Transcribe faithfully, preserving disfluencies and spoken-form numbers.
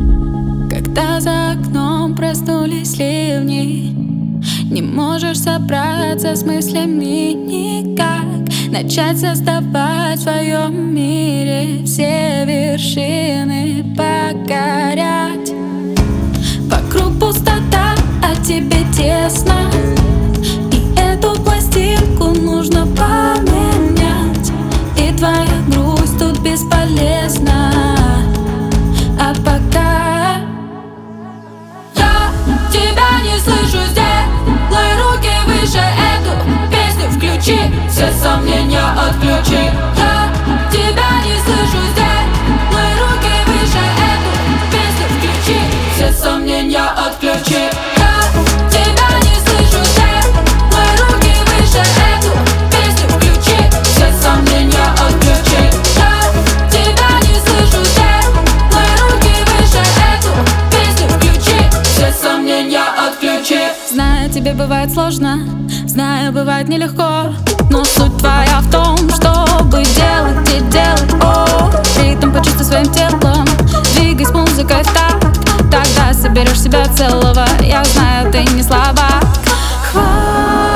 Когда за окном проснулись ливни, не можешь собраться с мыслями никак, начать создавать в своем мире все вершины покорять. Вокруг пустота, а тебе тесно, и эту пластинку нужно поменять. И твоя грусть тут бесполезна. А пока я тебя не слышу, сделай руки выше, эту песню включи, все сомнения отключи. Я тебя не слышу, сделай руки выше, эту песню включи, все сомнения отключи. Я тебя не слышу, сделай руки выше, эту песню включи, все сомнения отключи. Я тебя не слышу, сделай руки выше, эту песню включи, все сомнения отключи. Знаю, тебе бывает сложно, знаю, бывает нелегко, но суть твоя в том, чтобы делать и делать. О, ритм почувствуй своим телом, двигай с музыкой в такт, тогда соберешь себя целого. Я знаю, ты не слабак. Хватит